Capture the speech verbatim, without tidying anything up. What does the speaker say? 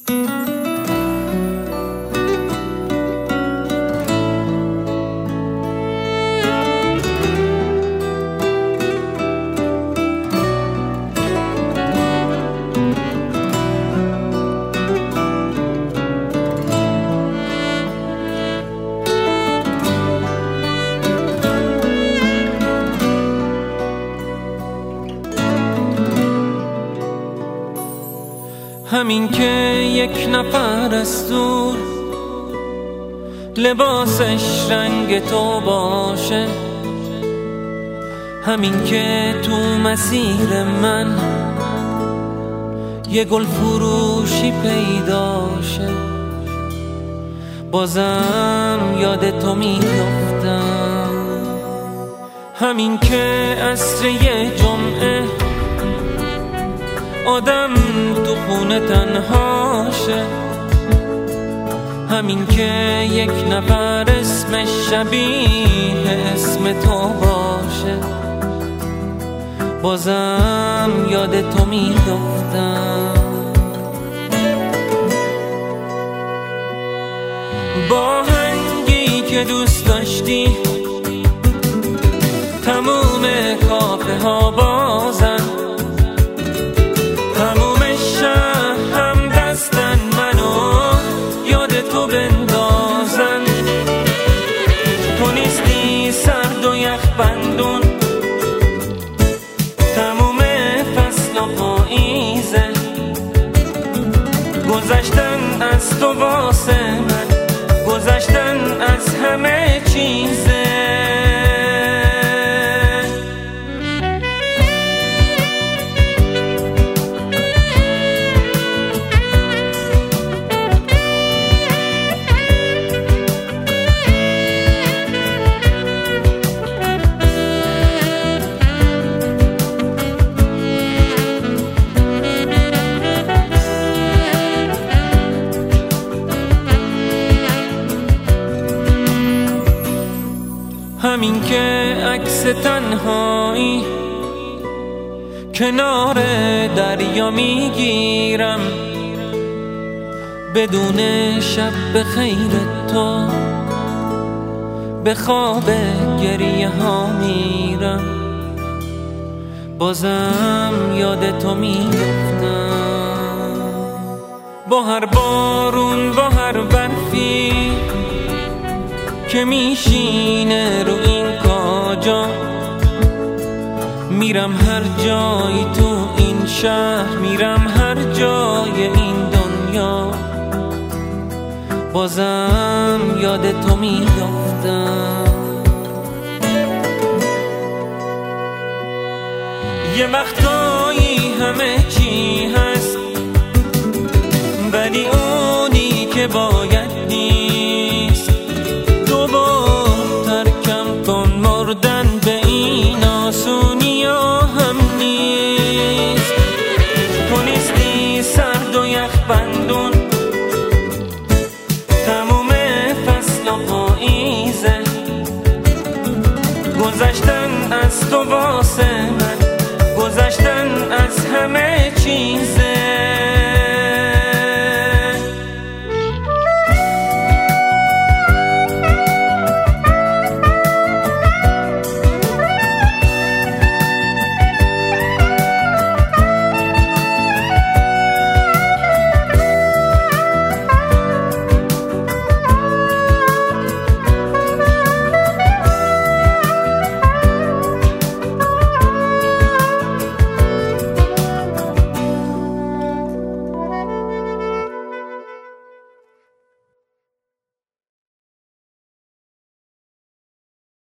همین که یک نفر از دور لباسش رنگ تو باشه، همین که تو مسیر من یه گل فروشی پیداشه، بازم یاد تو میافتم. همین که عصر یه جمعه آدم تو خونه تنهاشه، همین که یک نفر اسمش شبیه اسم تو باشه، بازم یاد تو میافتم. با هنگی که دوست داشتی تموم کافه ها بازن، تموم شهر هم دستن منو یاد تو بندازن. تو نیستی سرد و یخ بندون، تموم فصل و پاییزه، گذشتن از تو واسه من، گذشتن از همه چیزه. همین که عکس تنهایی کنار دریا میگیرم، بدون شب به خیر تو به خواب گریه ها میرم، بازم یاد تو میافتم. با هر بارون با هر برفی که میشینه رو این کاجا، میرم هر جایی تو این شهر، میرم هر جای این دنیا، بازم یاد تو میافتم. یه وقتایی همه چی هست ولی اونی که باید نیست. ترکم کن مردن به این آسونی ها هم نیست. تو نیستی سرد و یخ بندون، تموم فصل و پاییزه، گذشتن از تو واسه من، گذشتن از همه چیزه.